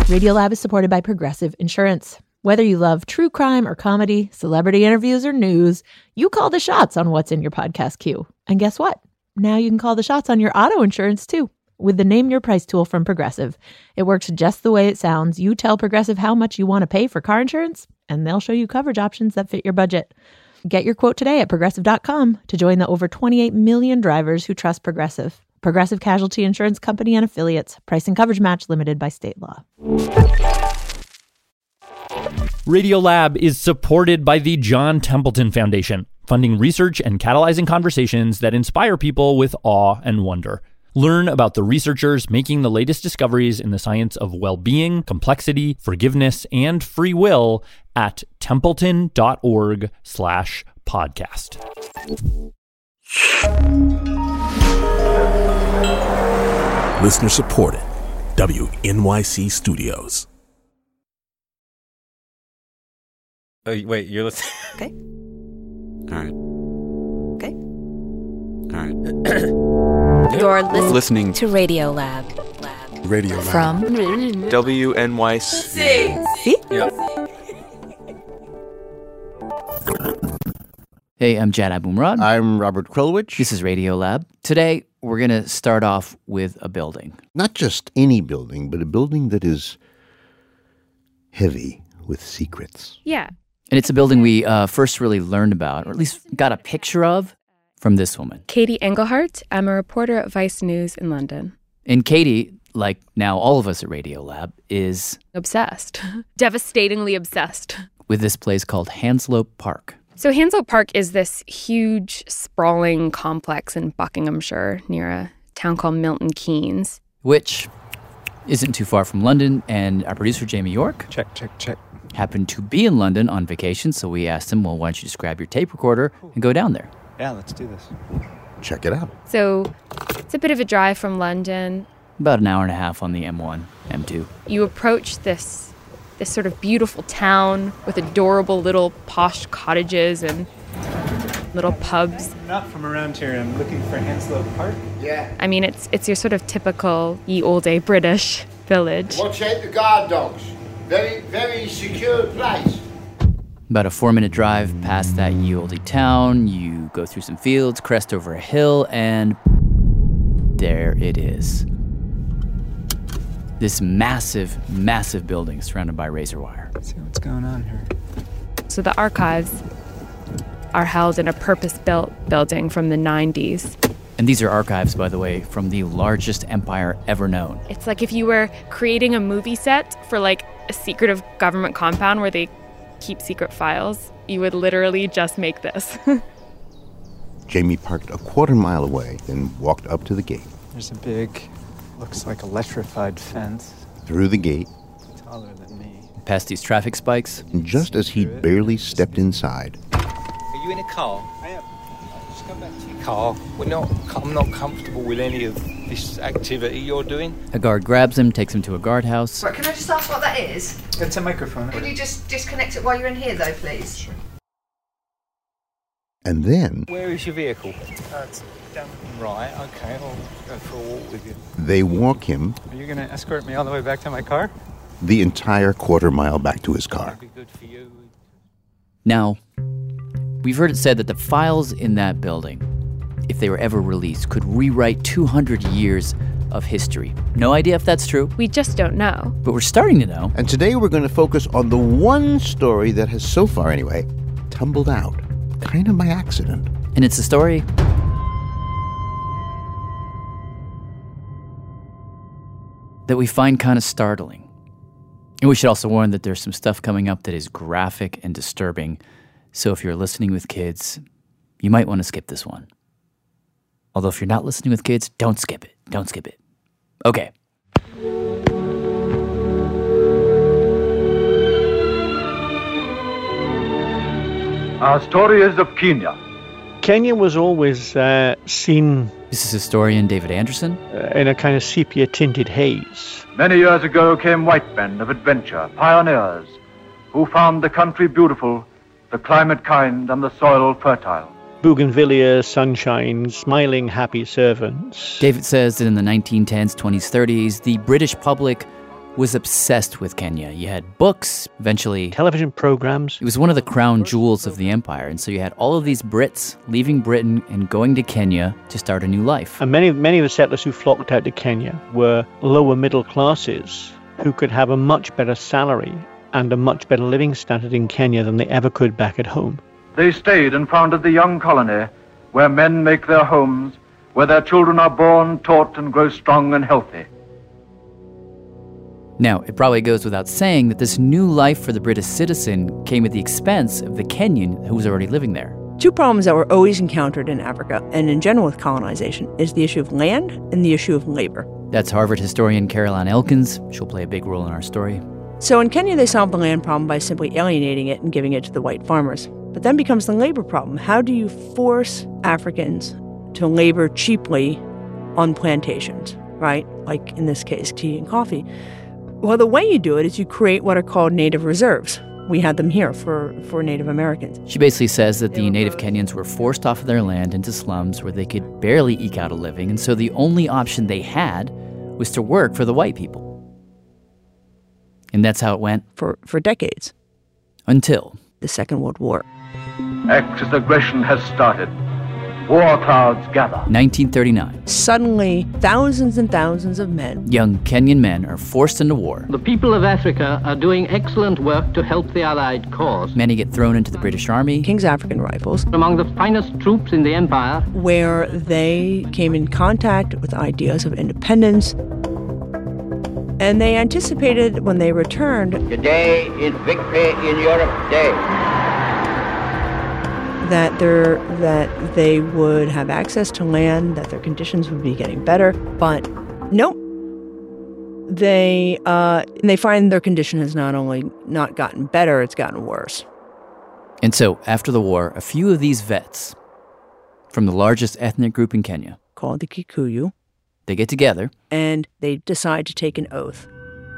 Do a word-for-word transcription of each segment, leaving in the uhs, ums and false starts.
Radiolab is supported by Progressive Insurance. Whether you love true crime or comedy, celebrity interviews or news, you call the shots on what's in your podcast queue. And guess what? Now you can call the shots on your auto insurance too with the Name Your Price tool from Progressive. It works just the way it sounds. You tell Progressive how much you want to pay for car insurance, and they'll show you coverage options that fit your budget. Get your quote today at progressive dot com to join the over twenty-eight million drivers who trust Progressive. Progressive Casualty Insurance Company and Affiliates. Price and coverage match limited by state law. Radiolab is supported by the John Templeton Foundation, funding research and catalyzing conversations that inspire people with awe and wonder. Learn about the researchers making the latest discoveries in the science of well-being, complexity, forgiveness, and free will at templeton.org slash podcast. Listener supported. W N Y C Studios. Oh, wait, you're listening? Okay. All right. Okay. All right. You're listening, Listening to Radiolab. Lab. Radio Lab. From W N Y C. See? Yeah. Hey, I'm Jad Abumrad. I'm Robert Krulwich. This is Radiolab. Today, we're going to start off with a building. Not just any building, but a building that is heavy with secrets. Yeah. And it's a building we uh, first really learned about, or at least got a picture of, from this woman. Katie Engelhardt. I'm a reporter at Vice News in London. And Katie, like now all of us at Radiolab, is Obsessed. Devastatingly obsessed. with this place called Hanslope Park. So Hanslope Park is this huge, sprawling complex in Buckinghamshire near a town called Milton Keynes. Which isn't too far from London, and our producer, Jamie York, Check, check, check. happened to be in London on vacation, so we asked him, well, why don't you just grab your tape recorder and go down there? Yeah, let's do this. Check it out. So it's a bit of a drive from London. About an hour and a half on the M one, M two. You approach this this sort of beautiful town with adorable little posh cottages and little pubs. I'm not from around here. I'm looking for Hanslope Park. Yeah. I mean, it's it's your sort of typical ye olde British village. Watch out the guard dogs. Very, very secure place. About a four-minute drive past that ye olde town, you go through some fields, crest over a hill, and there it is. This massive, massive building surrounded by razor wire. Let's see what's going on here. So the archives are held in a purpose-built building from the nineties. And these are archives, by the way, from the largest empire ever known. It's like if you were creating a movie set for like a secretive government compound where they keep secret files, you would literally just make this. Jamie parked a quarter mile away, then walked up to the gate. There's a big, looks like electrified fence. Through the gate, Taller than me. Past these traffic spikes. and just as he'd barely stepped inside, Are you in a car? I am. Just go back to your car. We're not, I'm not comfortable with any of this activity you're doing. A guard grabs him, takes him to a guardhouse. Right, can I just ask what that is? It's a microphone. Can you just disconnect it while you're in here, though, please? Sure. and then Where is your vehicle? Uh, it's down. Right, okay, I'll go for a walk with you. they walk him Are you going to escort me all the way back to my car? the entire quarter mile back to his car. That'd be good for you. Now, we've heard it said that the files in that building, if they were ever released, could rewrite two hundred years of history. No idea if that's true, We just don't know. but we're starting to know. And today we're going to focus on the one story that has so far, anyway, tumbled out, kind of by accident. And it's a story that we find kind of startling. And we should also warn that there's some stuff coming up that is graphic and disturbing. So if you're listening with kids, you might want to skip this one. Although if you're not listening with kids, don't skip it. Don't skip it. Okay. Our story is of Kenya. Kenya was always uh, seen This is historian David Anderson. uh, in a kind of sepia-tinted haze. Many years ago came white men of adventure, pioneers, who found the country beautiful, the climate kind, and the soil fertile. Bougainvillea, sunshine, smiling, happy servants. David says that in the nineteen tens, twenties, thirties, the British public was obsessed with Kenya. You had books, eventually television programs. It was one of the crown jewels of the empire. And so you had all of these Brits leaving Britain and going to Kenya to start a new life. And many, many of the settlers who flocked out to Kenya were lower middle classes who could have a much better salary and a much better living standard in Kenya than they ever could back at home. They stayed and founded the young colony where men make their homes, where their children are born, taught, and grow strong and healthy. Now, it probably goes without saying that this new life for the British citizen came at the expense of the Kenyan who was already living there. Two problems that were always encountered in Africa and in general with colonization is the issue of land and the issue of labor. That's Harvard historian Caroline Elkins. She'll play a big role in our story. So in Kenya, they solved the land problem by simply alienating it and giving it to the white farmers. But then becomes the labor problem. How do you force Africans to labor cheaply on plantations, right? Like in this case, tea and coffee. Well, the way you do it is you create what are called native reserves. We had them here for, for Native Americans. She basically says that the native Kenyans were forced off of their land into slums where they could barely eke out a living, and so the only option they had was to work for the white people. And that's how it went. For, for decades. Until the Second World War. Axis aggression has started. War clouds gather. nineteen thirty-nine. Suddenly, thousands and thousands of men, young Kenyan men, are forced into war. The people of Africa are doing excellent work to help the Allied cause. Many get thrown into the British Army. King's African Rifles. Among the finest troops in the empire. Where they came in contact with ideas of independence. And they anticipated when they returned. Today is Victory in Europe Day. That they're, that they would have access to land, that their conditions would be getting better. But nope. They, uh, they find their condition has not only not gotten better, it's gotten worse. And so, after the war, a few of these vets from the largest ethnic group in Kenya, called the Kikuyu, they get together. And they decide to take an oath.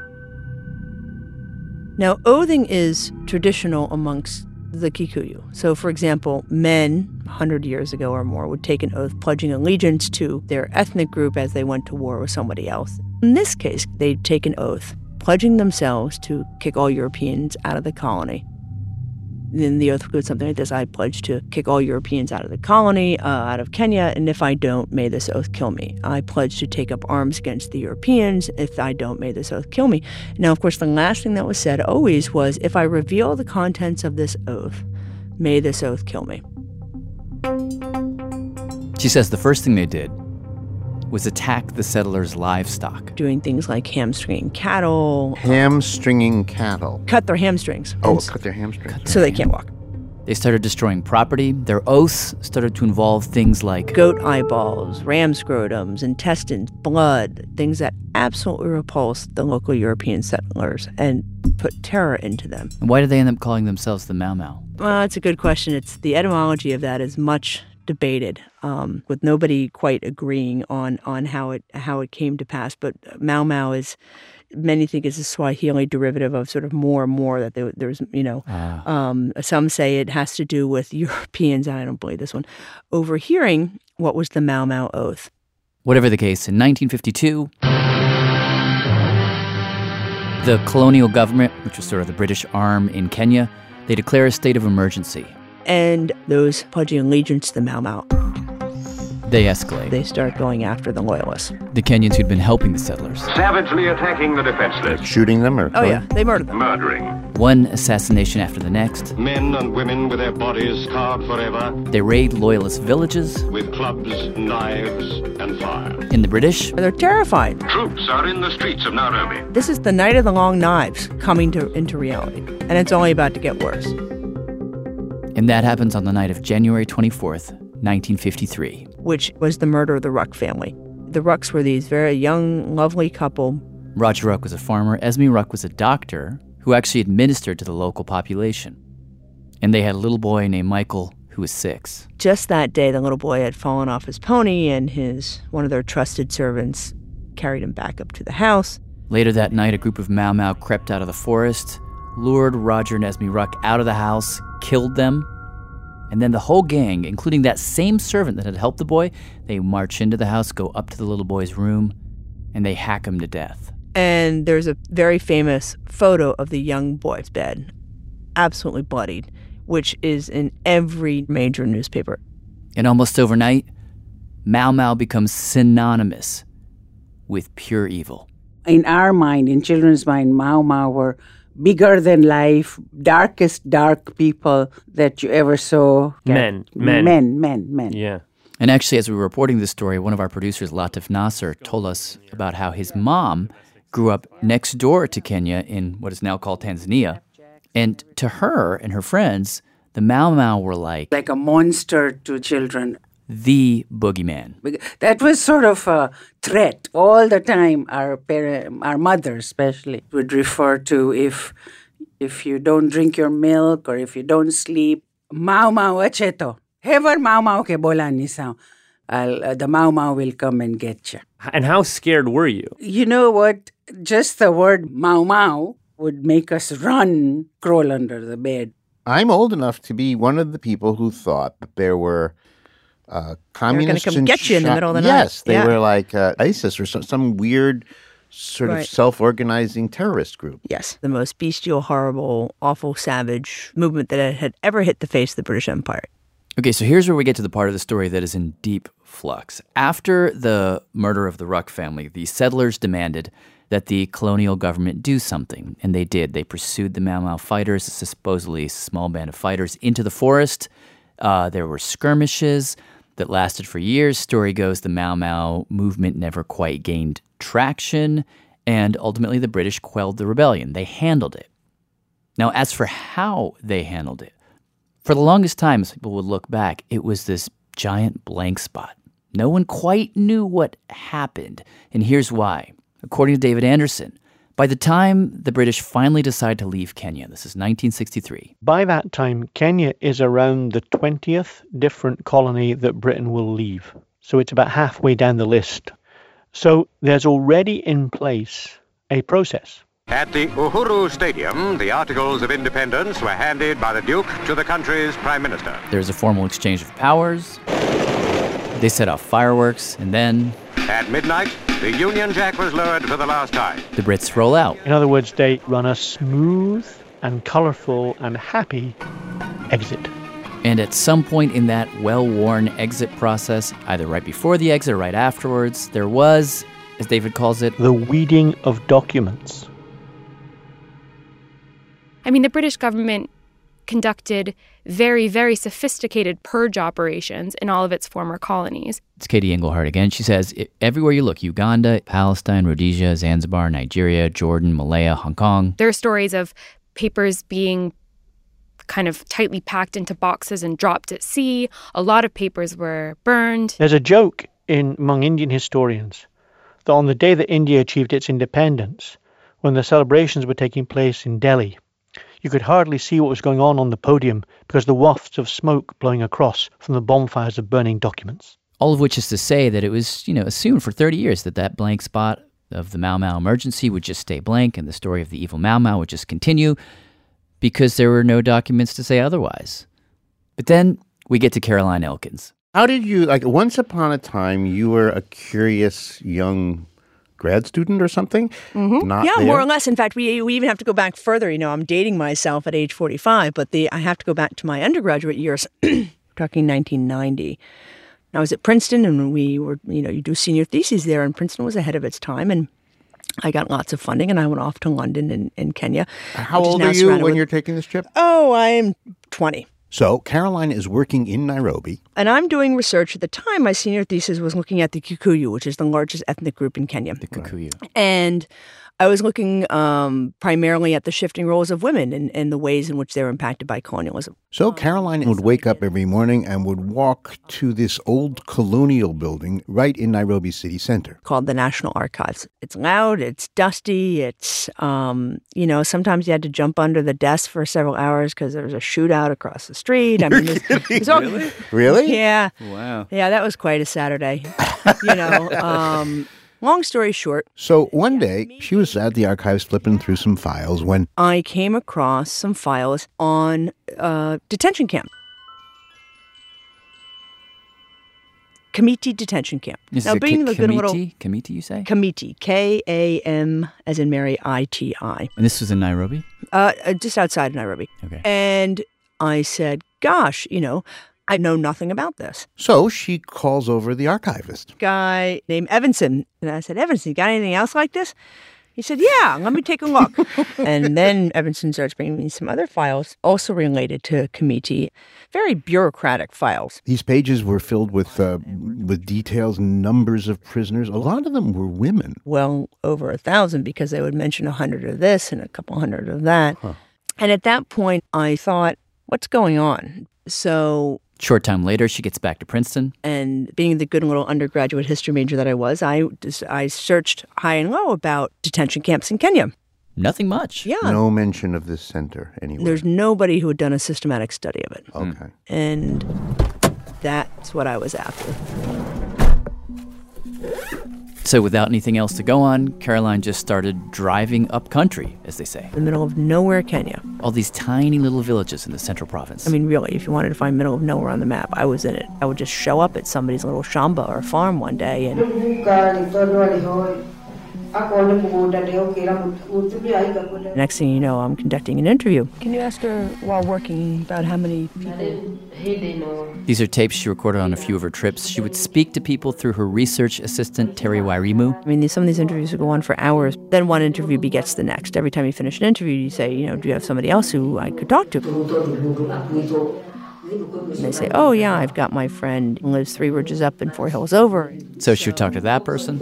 Now, oathing is traditional amongst the Kikuyu. So, for example, men one hundred years ago or more would take an oath pledging allegiance to their ethnic group as they went to war with somebody else. In this case, they'd take an oath pledging themselves to kick all Europeans out of the colony. And then the oath would go something like this: I pledge to kick all Europeans out of the colony, uh, out of Kenya, and if I don't, may this oath kill me. I pledge to take up arms against the Europeans. If I don't, may this oath kill me. Now, of course, the last thing that was said always was, if I reveal the contents of this oath, may this oath kill me. She says the first thing they did was attack the settlers' livestock. Doing things like hamstringing cattle. Hamstringing cattle. Cut their hamstrings. Oh, cut their hamstrings. So they can't walk. They started destroying property. Their oaths started to involve things like goat eyeballs, ram scrotums, intestines, blood, things that absolutely repulsed the local European settlers and put terror into them. And why did they end up calling themselves the Mau Mau? Well, it's a good question. It's the etymology of that is much debated, um, with nobody quite agreeing on on how it how it came to pass. But Mau Mau is, many think, is a Swahili derivative of sort of more and more, that there, there's, you know, ah. um, some say it has to do with Europeans, and I don't believe this one, overhearing what was the Mau Mau oath. Whatever the case, in nineteen fifty-two, the colonial government, which was sort of the British arm in Kenya, they declare a state of emergency. And those pledging allegiance to the Mau Mau, they escalate. They start going after the loyalists. The Kenyans who'd been helping the settlers. Savagely attacking the defenseless. Like shooting them or... Oh, yeah. They murdered them. Murdering. One assassination after the next. Men and women with their bodies scarred forever. They raid loyalist villages. With clubs, knives, and fire. In the British... They're terrified. Troops are in the streets of Nairobi. This is the night of the long knives coming to into reality. And it's only about to get worse. And that happens on the night of January twenty-fourth, nineteen fifty-three. Which was the murder of the Ruck family. The Rucks were these very young, lovely couple. Roger Ruck was a farmer. Esme Ruck was a doctor who actually administered to the local population. And they had a little boy named Michael who was six. Just that day, the little boy had fallen off his pony, and his one of their trusted servants carried him back up to the house. Later that night, a group of Mau Mau crept out of the forest, lured Roger and Esme Ruck out of the house, killed them, and then the whole gang, including that same servant that had helped the boy, they march into the house, go up to the little boy's room, and they hack him to death. And there's a very famous photo of the young boy's bed, absolutely bloodied, which is in every major newspaper. And almost overnight, Mau Mau becomes synonymous with pure evil. In our mind, in children's mind, Mau Mau were bigger than life, darkest dark people that you ever saw. Men, men. Men, men, men. Yeah. And actually, as we were reporting this story, one of our producers, Latif Nasser, told us about how his mom grew up next door to Kenya in what is now called Tanzania. And to her and her friends, the Mau Mau were like... Like a monster to children. The boogeyman. That was sort of a threat. All the time, our parents, our mothers especially, would refer to if if you don't drink your milk or if you don't sleep, Mau Mau acheto. Ever Mau Mau ke bola nisao. Uh, the Mau Mau will come and get you. And how scared were you? You know what? Just the word Mau Mau would make us run, crawl under the bed. I'm old enough to be one of the people who thought that there were uh, communists They're going to come in get you in the Chi- middle of the night. Yes, they Yeah. were like uh, ISIS or some, some weird sort Right. of self-organizing terrorist group. Yes, the most bestial, horrible, awful, savage movement that had ever hit the face of the British Empire. Okay, so here's where we get to the part of the story that is in deep flux. After the murder of the Ruck family, the settlers demanded that the colonial government do something, and they did. They pursued the Mau Mau fighters, a supposedly small band of fighters, into the forest. Uh, there were skirmishes that lasted for years. Story goes the Mau Mau movement never quite gained traction, and ultimately the British quelled the rebellion. They handled it. Now, as for how they handled it, for the longest time, as people would look back, it was this giant blank spot. No one quite knew what happened, and here's why. According to David Anderson, by the time the British finally decide to leave Kenya, this is nineteen sixty-three. By that time, Kenya is around the twentieth different colony that Britain will leave. So it's about halfway down the list. So there's already in place a process. At the Uhuru Stadium, the Articles of Independence were handed by the Duke to the country's Prime Minister. There's a formal exchange of powers. They set off fireworks, and then... At midnight, the Union Jack was lowered for the last time. The Brits roll out. In other words, they run a smooth and colourful and happy exit. And at some point in that well-worn exit process, either right before the exit or right afterwards, there was, as David calls it, the weeding of documents. I mean, the British government conducted very, very sophisticated purge operations in all of its former colonies. It's Katie Engelhardt again. She says, everywhere you look, Uganda, Palestine, Rhodesia, Zanzibar, Nigeria, Jordan, Malaya, Hong Kong. There are stories of papers being kind of tightly packed into boxes and dropped at sea. A lot of papers were burned. There's a joke in among Indian historians that on the day that India achieved its independence, when the celebrations were taking place in Delhi, you could hardly see what was going on on the podium because the wafts of smoke blowing across from the bonfires of burning documents. All of which is to say that it was, you know, assumed for thirty years that that blank spot of the Mau Mau emergency would just stay blank and the story of the evil Mau Mau would just continue because there were no documents to say otherwise. But then we get to Caroline Elkins. How did you, like, once upon a time, you were a curious young grad student or something? Mm-hmm. Not yeah, there? more or less. In fact, we we even have to go back further. You know, I'm dating myself at age forty-five, but the I have to go back to my undergraduate years, talking nineteen ninety. I was at Princeton, and we were, you know, you do senior theses there, and Princeton was ahead of its time, and I got lots of funding, and I went off to London and, and Kenya. How old are you when with, you're taking this trip? Oh, I'm twenty. So Caroline is working in Nairobi. And I'm doing research. At the time, my senior thesis was looking at the Kikuyu, which is the largest ethnic group in Kenya. The Kikuyu. And I was looking um, primarily at the shifting roles of women and, and the ways in which they're impacted by colonialism. So Caroline would wake up every morning and would walk to this old colonial building right in Nairobi city center. Called the National Archives. It's loud, it's dusty, it's, um, you know, sometimes you had to jump under the desk for several hours because there was a shootout across the street. I mean, there's, there's all, really? Really? Yeah. Wow. Yeah, that was quite a Saturday. You know, um, long story short. So one day, she was at the archives flipping through some files when I came across some files on uh, detention camp. Kamiti detention camp. This now, is a being K- the good Kamiti? little Kamiti, you say? Kamiti, K A M as in Mary, I T I. And this was in Nairobi? Uh, just outside of Nairobi. Okay. And I said, gosh, you know, I know nothing about this. So she calls over the archivist. Guy named Evanson. And I said, Evanson, you got anything else like this? He said, yeah, let me take a look. And then Evanson starts bringing me some other files, also related to Kamiti, very bureaucratic files. These pages were filled with uh, with details and numbers of prisoners. A lot of them were women. Well, over a thousand, because they would mention a hundred of this and a couple hundred of that. Huh. And at that point, I thought, what's going on? So... Short time later, she gets back to Princeton. And being the good little undergraduate history major that I was, I just, I searched high and low about detention camps in Kenya. Nothing much. Yeah. No mention of this center anywhere. There's nobody who had done a systematic study of it. Okay. And that's what I was after. So without anything else to go on, Caroline just started driving up country, as they say. In the middle of nowhere, Kenya. All these tiny little villages in the central province. I mean, really, if you wanted to find middle of nowhere on the map, I was in it. I would just show up at somebody's little shamba or farm one day and... Next thing you know, I'm conducting an interview. Can you ask her while working about how many people... These are tapes she recorded on a few of her trips. She would speak to people through her research assistant, Terry Wairimu. I mean, some of these interviews would go on for hours. Then one interview begets the next. Every time you finish an interview, you say, you know, do you have somebody else who I could talk to? And they say, oh, yeah, I've got my friend who lives three ridges up and four hills over. So she would talk to that person.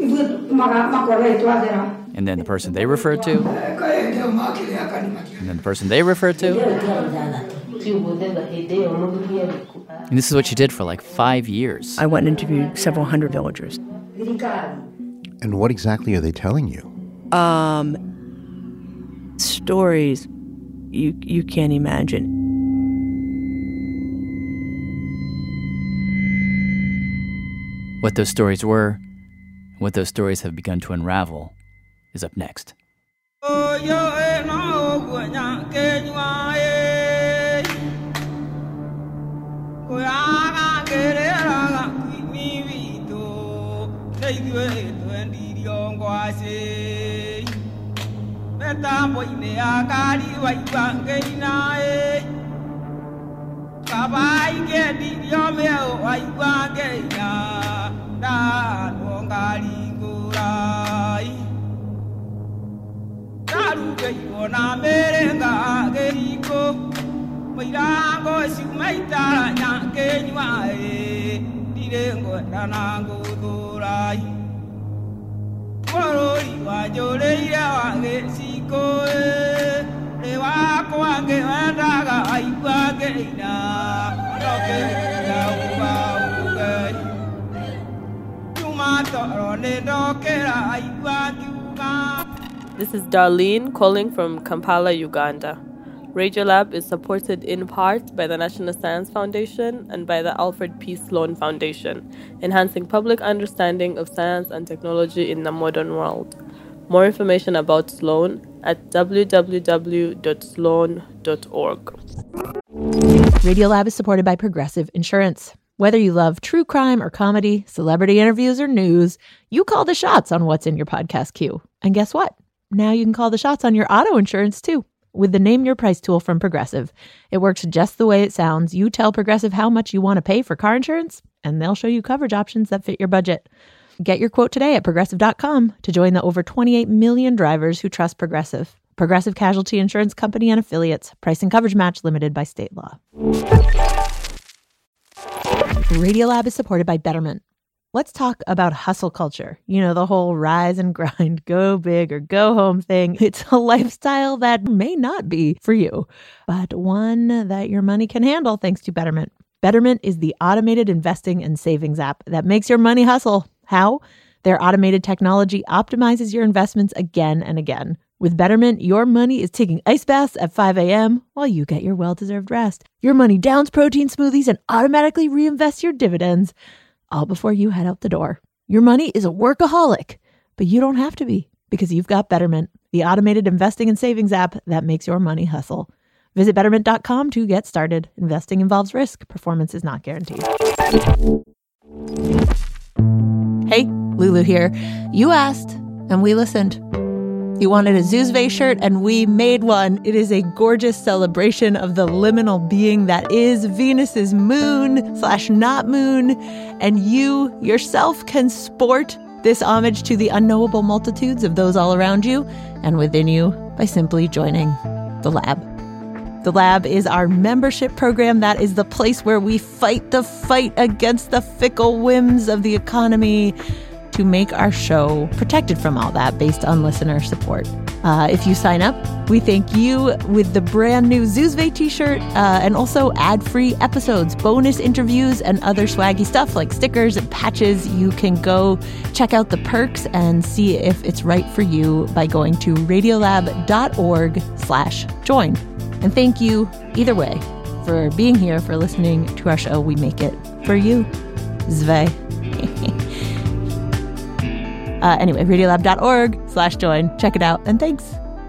And then the person they referred to. And then the person they referred to. And this is what she did for like five years. I went and interviewed several hundred villagers. And what exactly are they telling you? Um, stories you you can't imagine. What those stories were, what those stories have begun to unravel, is up next. This is Darlene calling from Kampala, Uganda. Radiolab is supported in part by the National Science Foundation and by the Alfred P. Sloan Foundation, enhancing public understanding of science and technology in the modern world. More information about Sloan at w w w dot sloan dot org. Radiolab is supported by Progressive Insurance. Whether you love true crime or comedy, celebrity interviews or news, you call the shots on what's in your podcast queue. And guess what? Now you can call the shots on your auto insurance too. With the Name Your Price tool from Progressive. It works just the way it sounds. You tell Progressive how much you want to pay for car insurance, and they'll show you coverage options that fit your budget. Get your quote today at progressive dot com to join the over twenty-eight million drivers who trust Progressive. Progressive Casualty Insurance Company and Affiliates. Price and coverage match limited by state law. Radiolab is supported by Betterment. Let's talk about hustle culture. You know, the whole rise and grind, go big or go home thing. It's a lifestyle that may not be for you, but one that your money can handle thanks to Betterment. Betterment is the automated investing and savings app that makes your money hustle. How? Their automated technology optimizes your investments again and again. With Betterment, your money is taking ice baths at five a.m. while you get your well-deserved rest. Your money downs protein smoothies and automatically reinvests your dividends, all before you head out the door. Your money is a workaholic, but you don't have to be, because you've got Betterment, the automated investing and savings app that makes your money hustle. Visit betterment dot com to get started. Investing involves risk. Performance is not guaranteed. Hey, Lulu here. You asked, and we listened. You wanted a Zuzve shirt, and we made one. It is a gorgeous celebration of the liminal being that is Venus's moon slash not moon. And you yourself can sport this homage to the unknowable multitudes of those all around you and within you by simply joining the lab. The Lab is our membership program. That is the place where we fight the fight against the fickle whims of the economy to make our show protected from all that based on listener support. Uh, if you sign up, we thank you with the brand new Zuzve t-shirt uh, and also ad-free episodes, bonus interviews, and other swaggy stuff like stickers and patches. You can go check out the perks and see if it's right for you by going to radiolab.org slash join. And thank you, either way, for being here, for listening to our show. We make it for you. Zve. uh, anyway, radiolab.org slash join. Check it out, and thanks.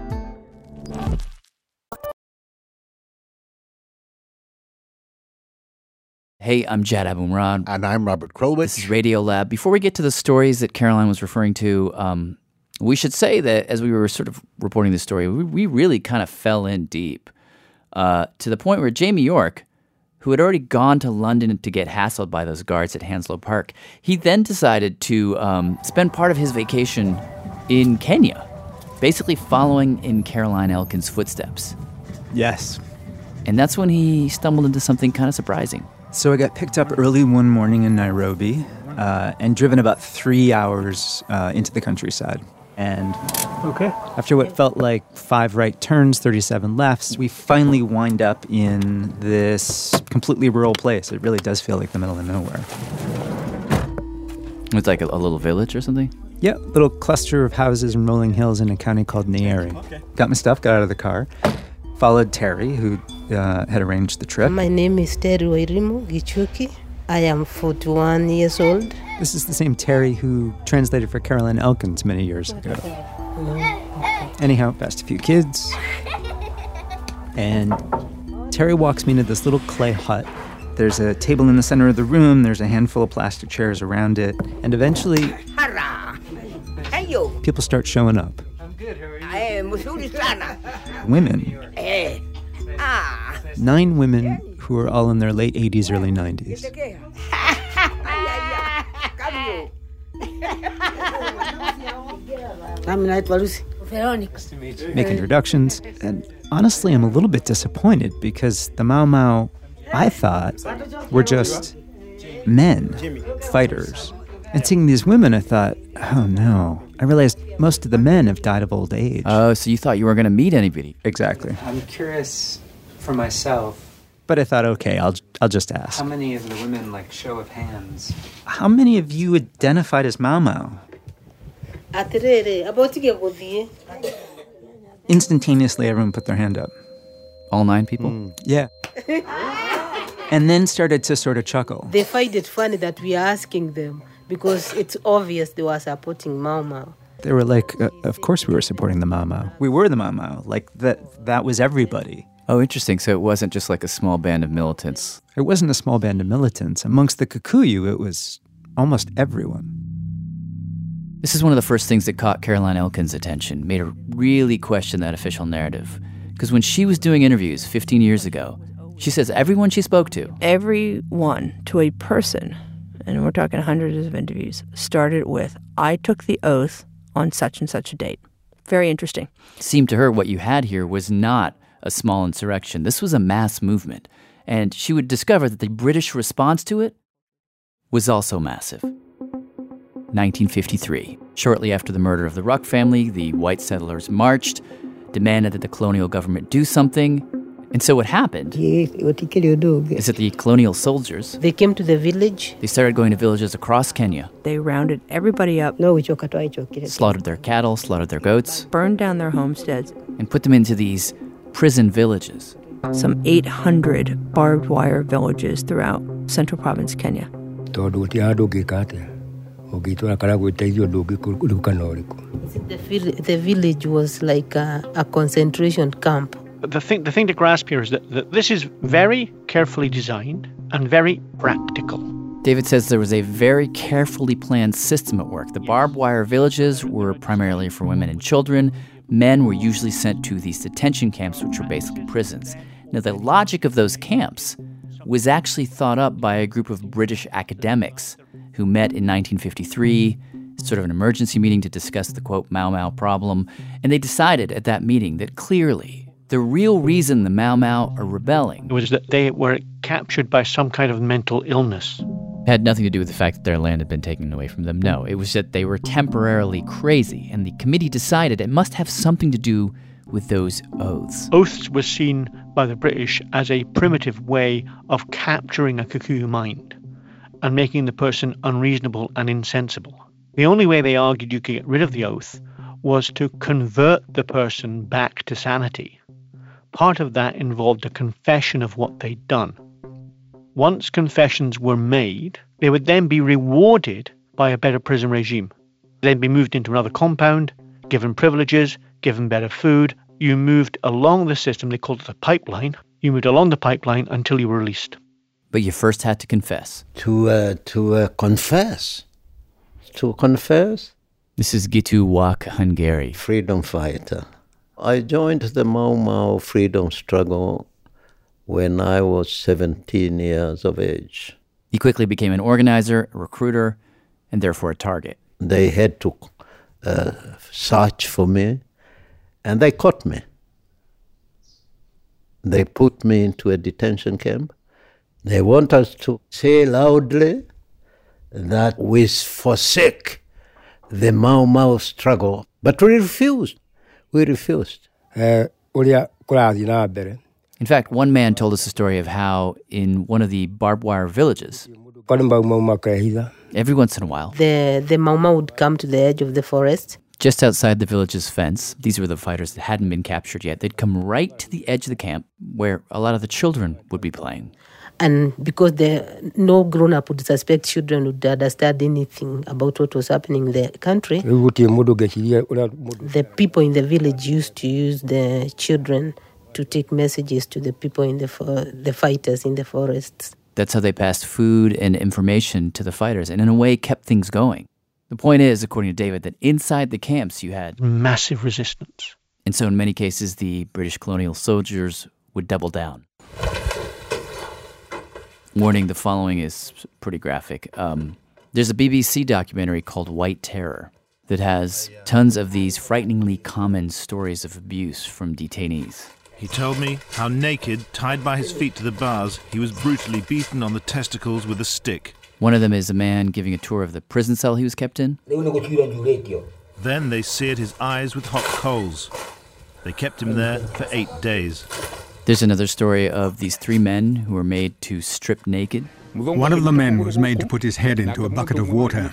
Hey, I'm Jad Abumrad. And I'm Robert Krulwich. This is Radiolab. Before we get to the stories that Caroline was referring to, um, we should say that as we were sort of reporting this story, we, we really kind of fell in deep. Uh, to the point where Jamie York, who had already gone to London to get hassled by those guards at Hanslow Park, he then decided to um, spend part of his vacation in Kenya, basically following in Caroline Elkins' footsteps. Yes. And that's when he stumbled into something kind of surprising. So I got picked up early one morning in Nairobi uh, and driven about three hours uh, into the countryside. And okay. After what felt like five right turns, thirty-seven lefts, we finally wind up in this completely rural place. It really does feel like the middle of nowhere. It's like a, a little village or something? Yeah, little cluster of houses and rolling hills in a county called Nyeri. Okay. Got my stuff, got out of the car, followed Terry, who uh, had arranged the trip. My name is Terry Wairimu Gichuki. I am forty-one years old. This is the same Terry who translated for Caroline Elkins many years ago. Anyhow, passed a few kids. And Terry walks me into this little clay hut. There's a table in the center of the room. There's a handful of plastic chairs around it. And eventually, people start showing up. I'm good, how are you? Women. Nine women who are all in their late eighties, early nineties. Make introductions, and honestly, I'm a little bit disappointed because the Mau Mau, I thought, were just men, fighters. And seeing these women, I thought, oh no. I realized most of the men have died of old age. Oh, so you thought you weren't going to meet anybody? Exactly. I'm curious for myself. But I thought, okay, I'll I'll just ask. How many of the women, like, show of hands? How many of you identified as Mau Mau? Instantaneously, everyone put their hand up. All nine people? Mm, yeah. And then started to sort of chuckle. They find it funny that we are asking them because it's obvious they were supporting Mau Mau. They were like, uh, of course we were supporting the Mau Mau. We were the Mau Mau. Like, that, that was everybody. Oh, interesting. So it wasn't just like a small band of militants. It wasn't a small band of militants. Amongst the Kikuyu, it was almost everyone. This is one of the first things that caught Caroline Elkins' attention, made her really question that official narrative. Because when she was doing interviews fifteen years ago, she says everyone she spoke to, everyone to a person, and we're talking hundreds of interviews, started with, I took the oath on such and such a date. Very interesting. Seemed to her what you had here was not a small insurrection. This was a mass movement. And she would discover that the British response to it was also massive. nineteen fifty-three. Shortly after the murder of the Ruck family, the white settlers marched, demanded that the colonial government do something. And so what happened is that the colonial soldiers, they came to the village. They started going to villages across Kenya. They rounded everybody up. Slaughtered their cattle, slaughtered their goats. Burned down their homesteads. And put them into these prison villages. Some eight hundred barbed wire villages throughout Central Province, Kenya. The, the village was like a, a concentration camp. The thing, the thing to grasp here is that, that this is very carefully designed and very practical. David says there was a very carefully planned system at work. The barbed wire villages were primarily for women and children. Men were usually sent to these detention camps, which were basically prisons. Now, the logic of those camps was actually thought up by a group of British academics who met in nineteen fifty-three, sort of an emergency meeting to discuss the, quote, Mau Mau problem. And they decided at that meeting that clearly the real reason the Mau Mau are rebelling was that they were captured by some kind of mental illness. It had nothing to do with the fact that their land had been taken away from them. No, it was that they were temporarily crazy. And the committee decided it must have something to do with those oaths. Oaths were seen by the British as a primitive way of capturing a Kikuyu mind and making the person unreasonable and insensible. The only way they argued you could get rid of the oath was to convert the person back to sanity. Part of that involved a confession of what they'd done. Once confessions were made, they would then be rewarded by a better prison regime. They'd be moved into another compound, given privileges, given better food. You moved along the system, they called it the pipeline. You moved along the pipeline until you were released. But you first had to confess. To, uh, to uh, confess. To confess. This is Gitu Wak Hungary. Freedom fighter. I joined the Mau Mau freedom struggle when I was seventeen years of age. He quickly became an organizer, a recruiter, and therefore a target. They had to uh, search for me, and they caught me. They put me into a detention camp. They want us to say loudly that we forsake the Mau Mau struggle, but we refused. We refused. In fact, one man told us a story of how in one of the barbed wire villages, every once in a while, The, the Mau Mau would come to the edge of the forest. just outside the village's fence, these were the fighters that hadn't been captured yet. They'd come right to the edge of the camp where a lot of the children would be playing. And because the, no grown-up would suspect children would understand anything about what was happening in the country, the people in the village used to use the children to take messages to the people in the for, the fighters in the forests. That's how they passed food and information to the fighters, and in a way kept things going. The point is, according to David, that inside the camps you had massive resistance. And so in many cases, the British colonial soldiers would double down. Warning, the following is pretty graphic. Um, there's a B B C documentary called White Terror that has tons of these frighteningly common stories of abuse from detainees. He told me how naked, tied by his feet to the bars, he was brutally beaten on the testicles with a stick. One of them is a man giving a tour of the prison cell he was kept in. Then they seared his eyes with hot coals. They kept him there for eight days. There's another story of these three men who were made to strip naked. One of the men was made to put his head into a bucket of water.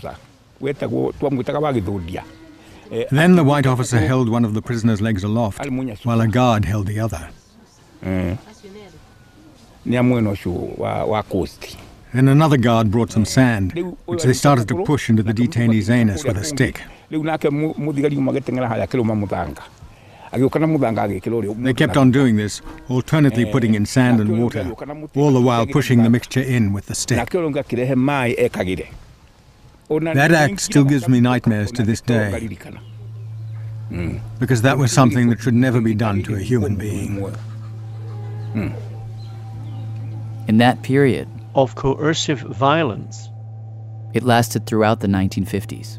Then the white officer held one of the prisoner's legs aloft, while a guard held the other. Then another guard brought some sand, which they started to push into the detainee's anus with a stick. They kept on doing this, alternately putting in sand and water, all the while pushing the mixture in with the stick. That act still gives me nightmares to this day, because that was something that should never be done to a human being. In that period of coercive violence, it lasted throughout the nineteen fifties.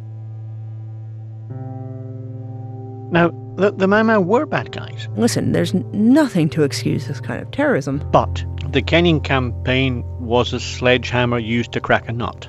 Now, the, the Mau Mau were bad guys. Listen, there's n- nothing to excuse this kind of terrorism. But the Kenyan campaign was a sledgehammer used to crack a nut.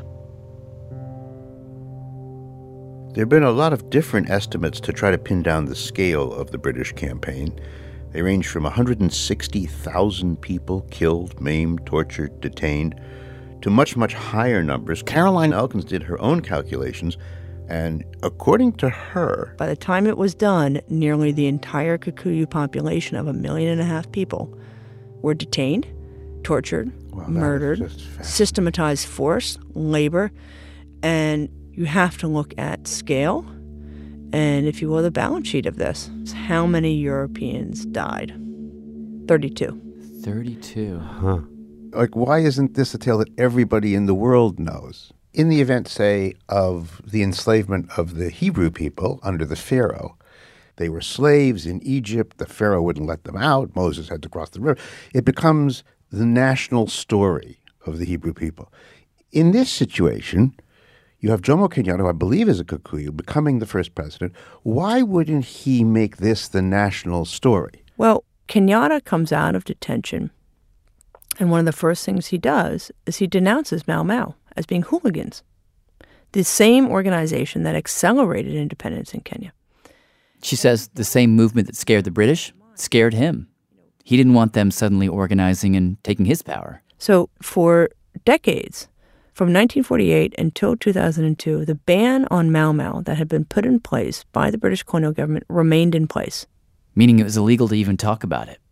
There have been a lot of different estimates to try to pin down the scale of the British campaign. They range from one hundred sixty thousand people killed, maimed, tortured, detained, to much, much higher numbers. Caroline Elkins did her own calculations, and according to her, by the time it was done, nearly the entire Kikuyu population of a million and a half people were detained, tortured, well, murdered, systematized force, labor, and you have to look at scale and, if you will, the balance sheet of this. How many Europeans died? thirty-two. thirty-two. Huh. Like, why isn't this a tale that everybody in the world knows? In the event, say, of the enslavement of the Hebrew people under the Pharaoh, they were slaves in Egypt. The Pharaoh wouldn't let them out. Moses had to cross the river. It becomes the national story of the Hebrew people. In this situation, you have Jomo Kenyatta, who I believe is a Kikuyu, becoming the first president. Why wouldn't he make this the national story? Well, Kenyatta comes out of detention, and one of the first things he does is he denounces Mau Mau as being hooligans, the same organization that accelerated independence in Kenya. She says the same movement that scared the British scared him. He didn't want them suddenly organizing and taking his power. So for decades, from nineteen forty-eight until two thousand two, the ban on Mau Mau that had been put in place by the British colonial government remained in place. Meaning it was illegal to even talk about it.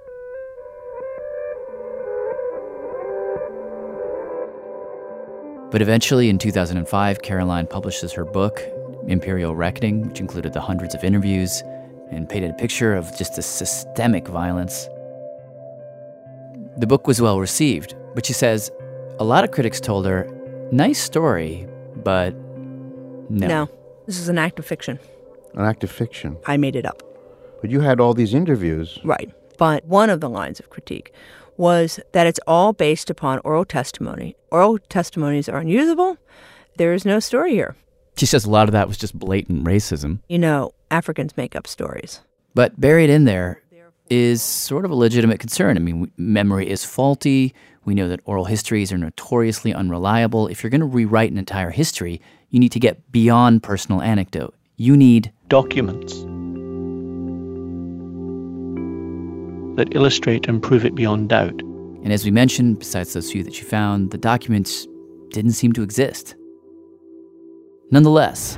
But eventually, in two thousand five, Caroline publishes her book, Imperial Reckoning, which included the hundreds of interviews and painted a picture of just this systemic violence. The book was well received, but she says a lot of critics told her, nice story, but no. No, this is an act of fiction. An act of fiction? I made it up. But you had all these interviews. Right. But one of the lines of critique was that it's all based upon oral testimony. Oral testimonies are unusable. There is no story here. She says a lot of that was just blatant racism. You know, Africans make up stories. But buried in there is sort of a legitimate concern. I mean, memory is faulty. We know that oral histories are notoriously unreliable. If you're going to rewrite an entire history, you need to get beyond personal anecdote. You need documents that illustrate and prove it beyond doubt. And as we mentioned, besides those few that she found, the documents didn't seem to exist. Nonetheless,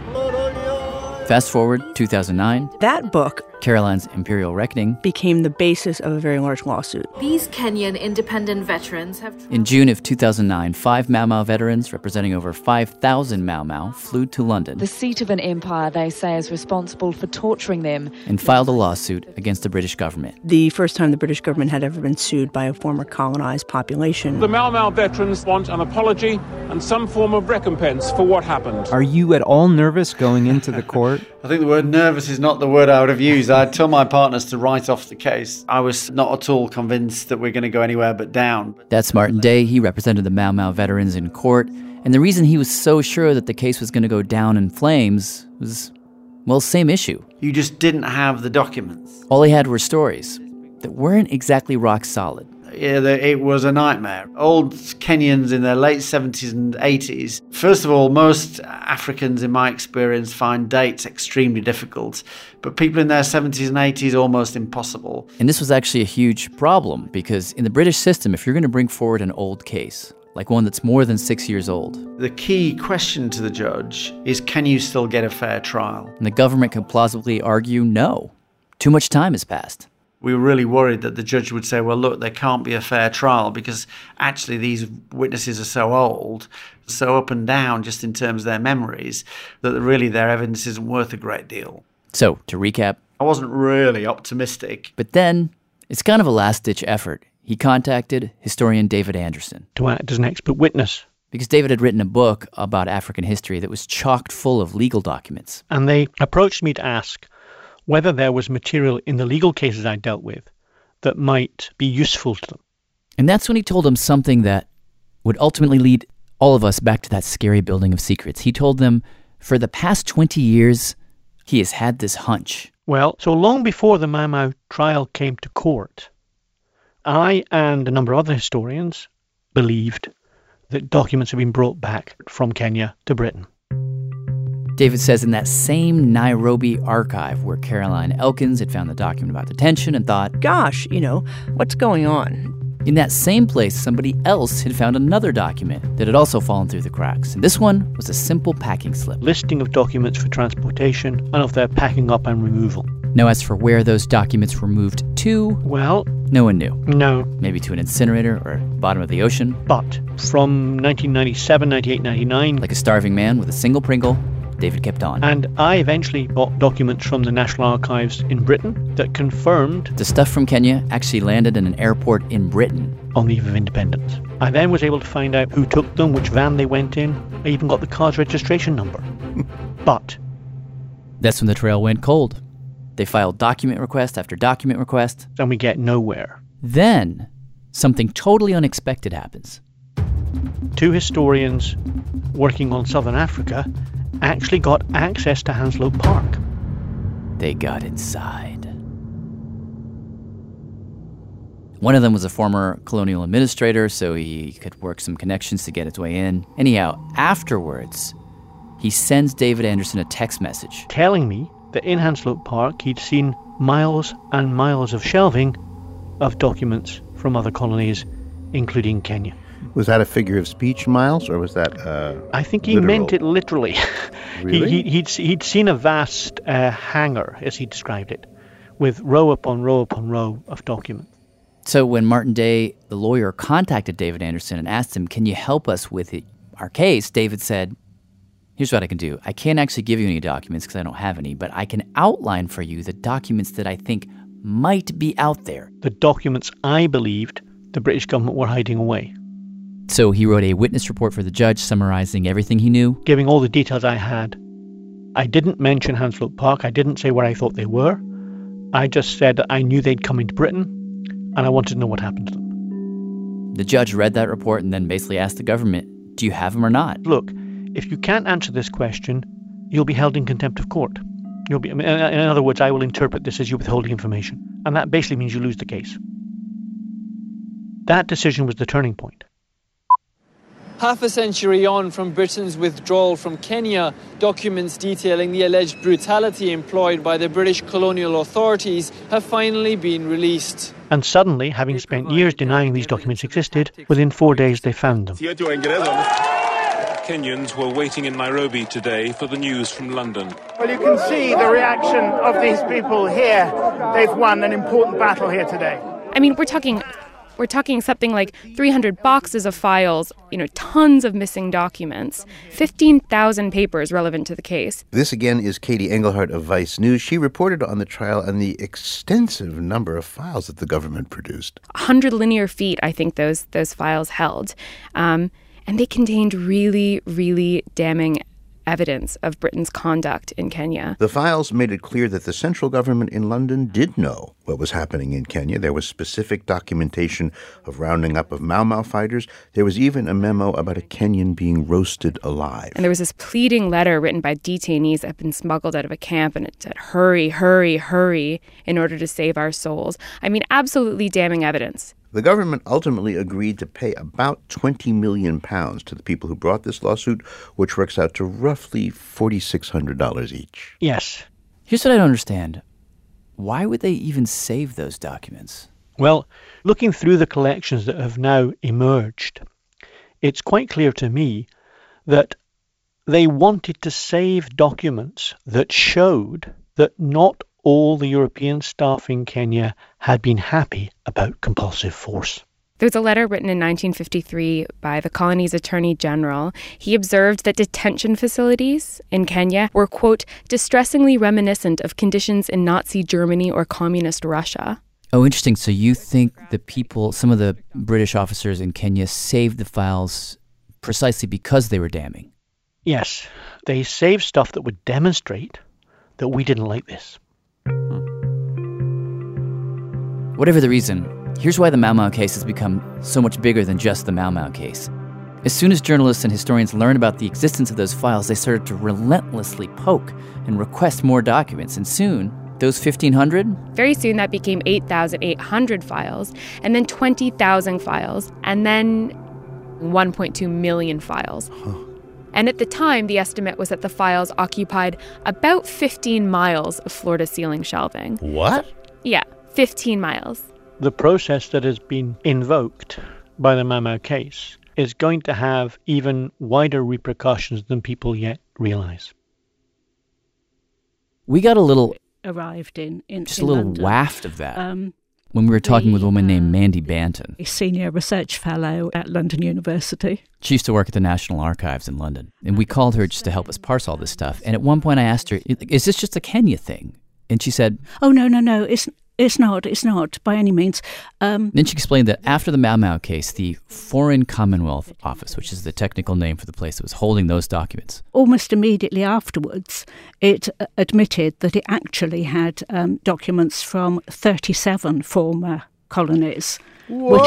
fast forward two thousand nine. That book, Caroline's Imperial Reckoning, became the basis of a very large lawsuit. These Kenyan independent veterans have... In June of two thousand nine, five Mau Mau veterans representing over five thousand Mau Mau flew to London. The seat of an empire they say is responsible for torturing them. And filed a lawsuit against the British government. The first time the British government had ever been sued by a former colonized population. The Mau Mau veterans want an apology and some form of recompense for what happened. Are you at all nervous going into the court? I think the word nervous is not the word I would have used. I'd tell my partners to write off the case. I was not at all convinced that we're going to go anywhere but down. That's Martin Day. He represented the Mau Mau veterans in court. And the reason he was so sure that the case was going to go down in flames was, well, same issue. You just didn't have the documents. All he had were stories that weren't exactly rock solid. Yeah, it was a nightmare. Old Kenyans in their late seventies and eighties. First of all, most Africans, in my experience, find dates extremely difficult. But people in their seventies and eighties, almost impossible. And this was actually a huge problem because in the British system, if you're going to bring forward an old case, like one that's more than six years old. The key question to the judge is, can you still get a fair trial? And the government could plausibly argue, no. Too much time has passed. We were really worried that the judge would say, well, look, there can't be a fair trial because actually these witnesses are so old, so up and down just in terms of their memories, that really their evidence isn't worth a great deal. So, to recap. I wasn't really optimistic. But then, it's kind of a last-ditch effort. He contacted historian David Anderson. To act as an expert witness. Because David had written a book about African history that was chocked full of legal documents. And they approached me to ask whether there was material in the legal cases I dealt with that might be useful to them. And that's when he told them something that would ultimately lead all of us back to that scary building of secrets. He told them, for the past twenty years, he has had this hunch. Well, so long before the Mau Mau trial came to court, I and a number of other historians believed that documents had been brought back from Kenya to Britain. David says in that same Nairobi archive where Caroline Elkins had found the document about detention and thought, gosh, you know, what's going on? In that same place, somebody else had found another document that had also fallen through the cracks. And this one was a simple packing slip. Listing of documents for transportation and of their packing up and removal. Now, as for where those documents were moved to, well, no one knew. No. Maybe to an incinerator or bottom of the ocean. But from nineteen ninety-seven, ninety-eight, ninety-nine... like a starving man with a single Pringle, David kept on. And I eventually bought documents from the National Archives in Britain that confirmed... the stuff from Kenya actually landed in an airport in Britain. On the eve of independence. I then was able to find out who took them, which van they went in. I even got the car's registration number. But that's when the trail went cold. They filed document request after document request. And we get nowhere. Then something totally unexpected happens. Two historians working on southern Africa actually got access to Hanslope Park. They got inside. One of them was a former colonial administrator, so he could work some connections to get his way in. Anyhow, afterwards, he sends David Anderson a text message telling me that in Hanslope Park he'd seen miles and miles of shelving of documents from other colonies, including Kenya. Was that a figure of speech, Miles, or was that uh, I think he literal? meant it literally. Really? he, he, he'd, he'd seen a vast uh, hangar, as he described it, with row upon row upon row of documents. So when Martin Day, the lawyer, contacted David Anderson and asked him, can you help us with it, our case, David said, here's what I can do. I can't actually give you any documents because I don't have any, but I can outline for you the documents that I think might be out there. The documents I believed the British government were hiding away. So he wrote a witness report for the judge summarizing everything he knew. Giving all the details I had. I didn't mention Hanslope Park. I didn't say where I thought they were. I just said that I knew they'd come into Britain and I wanted to know what happened to them. The judge read that report and then basically asked the government, do you have them or not? Look, if you can't answer this question, you'll be held in contempt of court. You'll be, in other words, I will interpret this as you withholding information. And that basically means you lose the case. That decision was the turning point. Half a century on from Britain's withdrawal from Kenya, documents detailing the alleged brutality employed by the British colonial authorities have finally been released. And suddenly, having spent years denying these documents existed, within four days they found them. Kenyans were waiting in Nairobi today for the news from London. Well, you can see the reaction of these people here. They've won an important battle here today. I mean, we're talking... We're talking something like three hundred boxes of files, you know, tons of missing documents, fifteen thousand papers relevant to the case. This again is Katie Engelhardt of Vice News. She reported on the trial and the extensive number of files that the government produced. one hundred linear feet, I think those those files held. Um, and they contained really, really damning evidence of Britain's conduct in Kenya. The files made it clear that the central government in London did know what was happening in Kenya. There was specific documentation of rounding up of Mau Mau fighters. There was even a memo about a Kenyan being roasted alive. And there was this pleading letter written by detainees that had been smuggled out of a camp, and it said, hurry, hurry, hurry, in order to save our souls. I mean, absolutely damning evidence. The government ultimately agreed to pay about twenty million pounds to the people who brought this lawsuit, which works out to roughly four thousand six hundred dollars each. Yes. Here's what I don't understand. Why would they even save those documents? Well, looking through the collections that have now emerged, it's quite clear to me that they wanted to save documents that showed that not all the European staff in Kenya had been happy about compulsive force. There's a letter written in nineteen fifty-three by the colony's Attorney General. He observed that detention facilities in Kenya were, quote, distressingly reminiscent of conditions in Nazi Germany or communist Russia. Oh, interesting. So you think the people, some of the British officers in Kenya saved the files precisely because they were damning? Yes. They saved stuff that would demonstrate that we didn't like this. Whatever the reason, here's why the Mau Mau case has become so much bigger than just the Mau Mau case. As soon as journalists and historians learned about the existence of those files, they started to relentlessly poke and request more documents. And soon, those fifteen hundred? Very soon, that became eight thousand eight hundred files, and then twenty thousand files, and then one point two million files. Huh. And at the time, the estimate was that the files occupied about fifteen miles of floor-to-ceiling shelving. What? Yeah, fifteen miles. The process that has been invoked by the Mau Mau case is going to have even wider repercussions than people yet realize. We got a little... arrived in, in Just in a little London. waft of that. Um, when we were talking the, with a woman uh, named Mandy Banton. A senior research fellow at London University. She used to work at the National Archives in London. And we called her just to help us parse all this stuff. And at one point I asked her, is this just a Kenya thing? And she said, Oh, no, no, no. It's It's not. It's not by any means. Um, Then she explained that after the Mau Mau case, the Foreign Commonwealth Office, which is the technical name for the place that was holding those documents, almost immediately afterwards, it uh, admitted that it actually had um, documents from thirty-seven former colonies, Whoa. which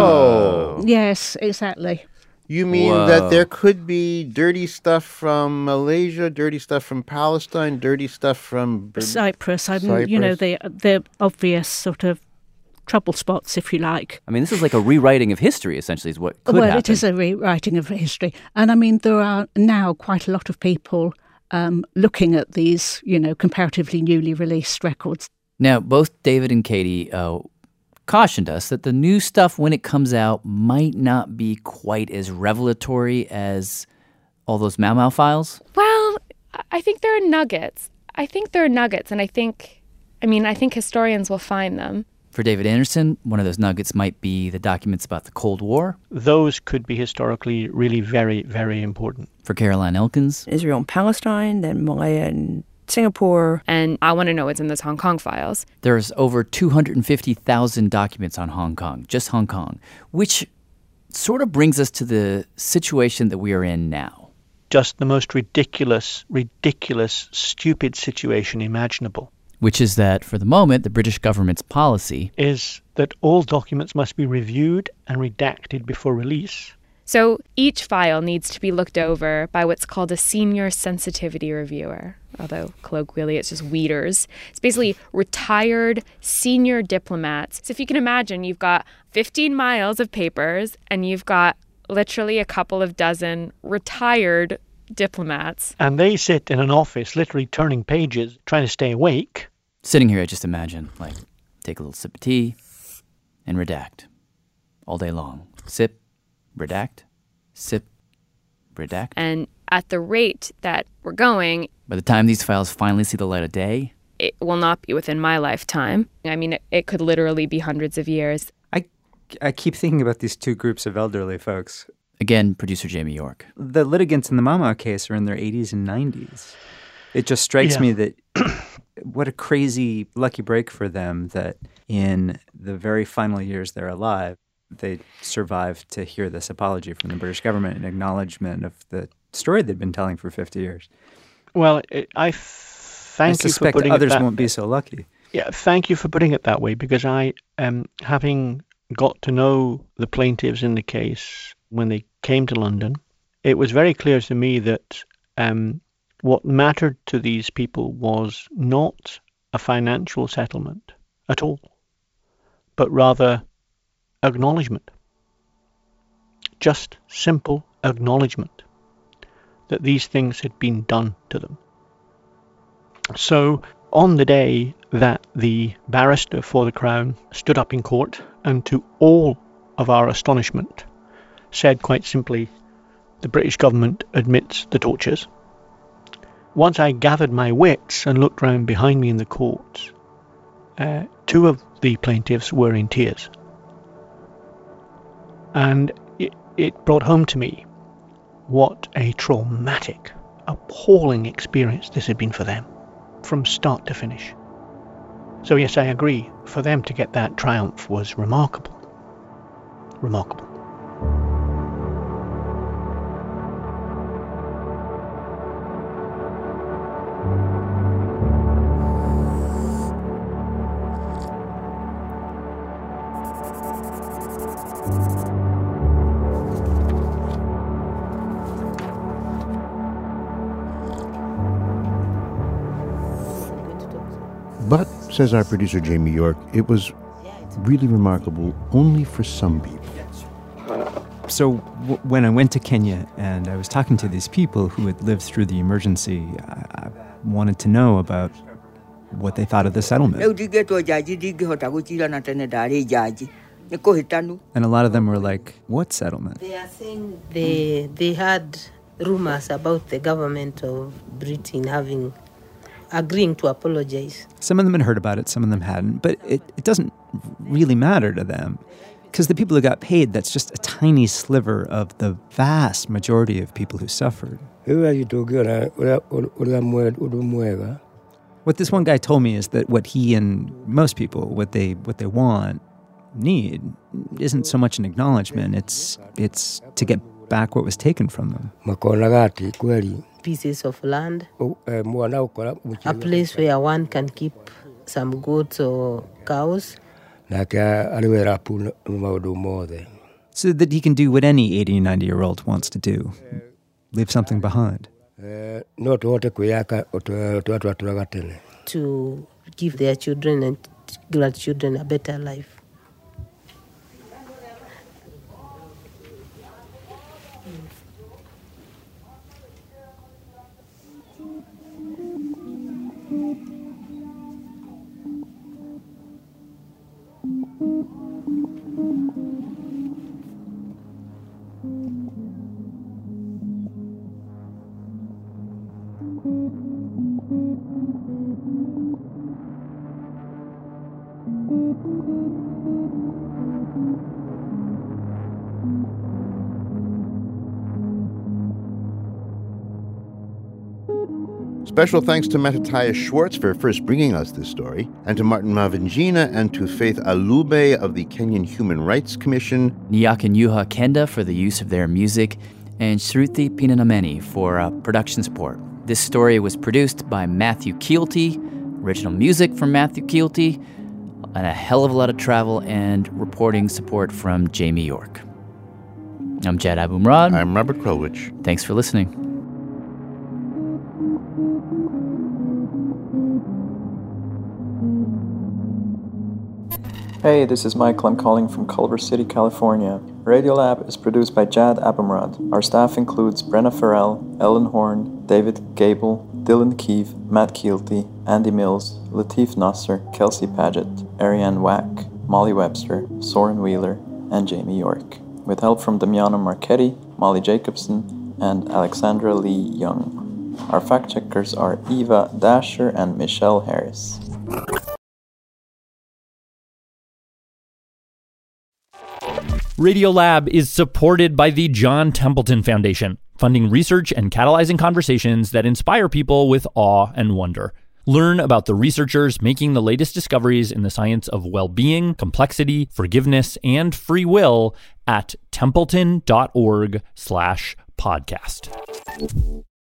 had been. Yes, exactly. You mean Whoa. that there could be dirty stuff from Malaysia, dirty stuff from Palestine, dirty stuff from Ber- Cyprus, I mean, Cyprus? you know, the the obvious sort of trouble spots, if you like. I mean, this is like a rewriting of history, essentially, is what could well, happen. it is a rewriting of history. And I mean, there are now quite a lot of people um, looking at these, you know, comparatively newly released records. Now, both David and Katie uh, cautioned us that the new stuff, when it comes out, might not be quite as revelatory as all those Mau Mau files. Well, I think there are nuggets. I think there are nuggets, and I think, I mean, I think historians will find them. For David Anderson, one of those nuggets might be the documents about the Cold War. Those could be historically really very, very important. For Caroline Elkins, Israel and Palestine, then Malaya and Singapore. And I want to know what's in those Hong Kong files. there's over two hundred fifty thousand documents on Hong Kong, just Hong Kong, which sort of brings us to the situation that we are in now. Just the most ridiculous, ridiculous, stupid situation imaginable. Which is that, for the moment, the British government's policy is that all documents must be reviewed and redacted before release. So each file needs to be looked over by what's called a senior sensitivity reviewer, although colloquially it's just weeders. It's basically retired senior diplomats. So if you can imagine, you've got fifteen miles of papers and you've got literally a couple of dozen retired diplomats. And they sit in an office literally turning pages, trying to stay awake. Sitting here, I just imagine, like, take a little sip of tea and redact all day long. Sip, redact, sip, redact. And at the rate that we're going, by the time these files finally see the light of day, it will not be within my lifetime. I mean, it, it could literally be hundreds of years. I, I keep thinking about these two groups of elderly folks. Again, producer Jamie York. The litigants in the Mau Mau case are in their eighties and nineties. It just strikes Yeah. me that what a crazy lucky break for them that in the very final years they're alive, they survived to hear this apology from the British government in acknowledgement of the story they'd been telling for fifty years. Well, it, I thank I you for suspect putting others it that, won't be so lucky. Yeah, thank you for putting it that way, because I, um, having got to know the plaintiffs in the case when they came to London, it was very clear to me that um, what mattered to these people was not a financial settlement at all, but rather acknowledgement. Just simple acknowledgement that these things had been done to them. So on the day that the barrister for the Crown stood up in court and to all of our astonishment said quite simply, the British government admits the tortures. Once I gathered my wits and looked round behind me in the court, uh, two of the plaintiffs were in tears. And it, it brought home to me what a traumatic, appalling experience this had been for them, from start to finish. So yes, I agree, for them to get that triumph was remarkable. Remarkable. But, says our producer Jamie York, it was really remarkable only for some people. So w- when I went to Kenya and I was talking to these people who had lived through the emergency, I, I wanted to know about what they thought of the settlement. And a lot of them were like, what settlement? They are saying they, they had rumors about the government of Britain having agreeing to apologize. Some of them had heard about it, some of them hadn't, but it, it doesn't really matter to them. Because the people who got paid, that's just a tiny sliver of the vast majority of people who suffered. What this one guy told me is that what he and most people, what they what they want, need, isn't so much an acknowledgement. It's it's to get back what was taken from them. Pieces of land, a place where one can keep some goats or cows. So that he can do what any eighty, ninety-year-old wants to do, leave something behind. To give their children and grandchildren a better life. Special thanks to Mattathias Schwartz for first bringing us this story, and to Martin Mavingina and to Faith Alube of the Kenyan Human Rights Commission, Nyakanyuha Kenda for the use of their music, and Shruti Pinanameni for uh, production support. This story was produced by Matthew Keelty, original music from Matthew Keelty, and a hell of a lot of travel and reporting support from Jamie York. I'm Jad Abumrad. I'm Robert Krulwich. Thanks for listening. Hey, this is Michael. I'm calling from Culver City, California. Radiolab is produced by Jad Abumrad. Our staff includes Brenna Farrell, Ellen Horn, David Gable, Dylan Keefe, Matt Keelty, Andy Mills, Lateef Nasser, Kelsey Paget, Ariane Wack, Molly Webster, Soren Wheeler, and Jamie York, with help from Damiano Marchetti, Molly Jacobson, and Alexandra Lee Young. Our fact-checkers are Eva Dasher and Michelle Harris. Radiolab is supported by the John Templeton Foundation, funding research and catalyzing conversations that inspire people with awe and wonder. Learn about the researchers making the latest discoveries in the science of well-being, complexity, forgiveness, and free will at templeton dot org slash podcast.